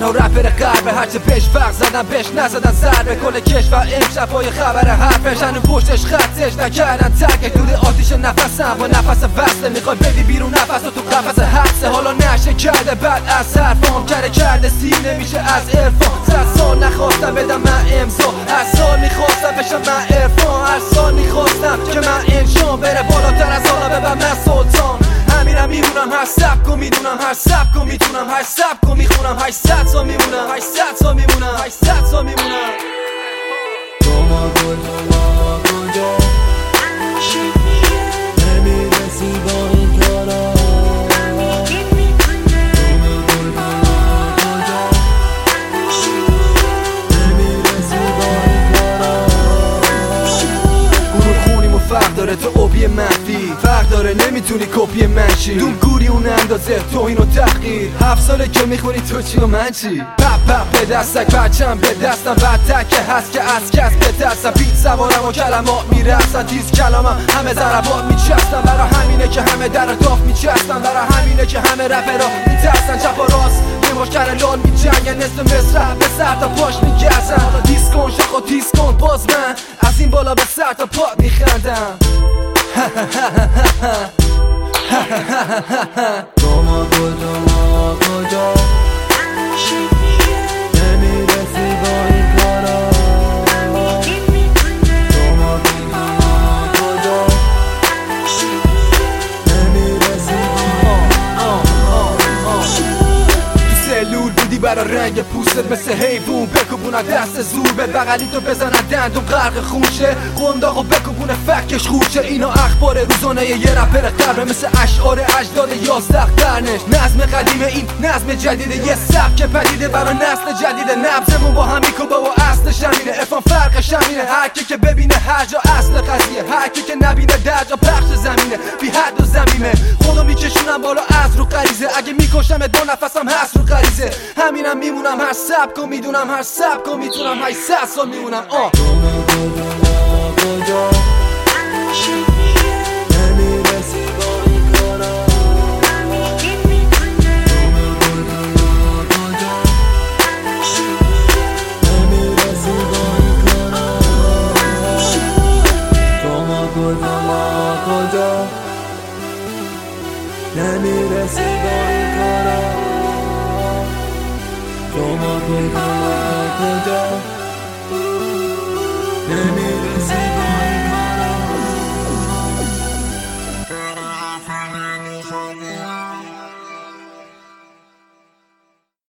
تنها رپر غربه، هرچه بهش فرق زدن بهش نزدن ضربه. کل کشور امشب پای خبر حرفش، هنو پشتش خطش نکردن ترکش. دود آتیش نفسم با نفس وصله، میخوای بدی بیرون نفس تو قفس حبسه. حالا نشه کرده بعد از حرفام، کرده سیر نمیشه از عرفان. 100 سال نخواستم بدم من امضا، هر سال میخواستم بشم من عرفان. هر سال میخواستم که من انشام بره بالاتر از حالا ببم من سلطان. همیرم میمونم هر سبکو میدونم، هر سبکو میتونم، هر سبکو میخونم. 800 سال میمونم، 800 سال میمونم، 800 سال میمونم. تو ما کجا نمیرسی با این کارا. فرق داره تو اوبی منفی، فرق داره نمیتونی کپی منشی. دون گوری اون اندازه توهین و تحقیر. 7 ساله که میخونی تو چی و من چی؟ پپ به دستک بچم به دستم بدتر که هست که از کس بترسم. بیت سوارم و کلمات میرسن، تیز کلامم همه ضربات میچستن. برا همینه که همه در داف میچستن، برا همینه که همه رپرها میترسن. چپ و راست مشکر لان میجنگن، نصف مصرف به سر تا پاش میگزن. دیسکون شاخ و دیسکون باز من از این بالا به سر تا پات میخندم. تو ما کجا نمیرسی با این کارا. تو ما کجا نمیرسی تو سلول بودی برا رنگ پوستت مثل حیوون، بکوبونه دست زور به بغلی تو بزنن دندون غرق خونشه. قنداقو بکوبونه فکش خوشه. اینا اخبار روزانه یه رپر قربه، مثل اشعار اجداد 11 قرنش. نظم قدیمه این نظم جدیده، یه سبک پدیده برا نسل جدیده. نبضمون با هم میکوبه و اصلش همینه، افهم فرقش همینه. هر کی که ببینه هر جا اصل قضیه، هر کی که نبینه در جا پخش زمینه. بی حد و زمینه خودو میکشونم بالا از رو غریزه. اگه میکشم دو نفسم هست رو غریزه. همینم میمونم هر سبکو میدونم، هر سبکو میتونم. 800 سال میمونم. کجا نمیرسی با این کارا. کجا نمیرسی با این کارا. تو ما کجا نمیرسی با این کارا. تو ما کجا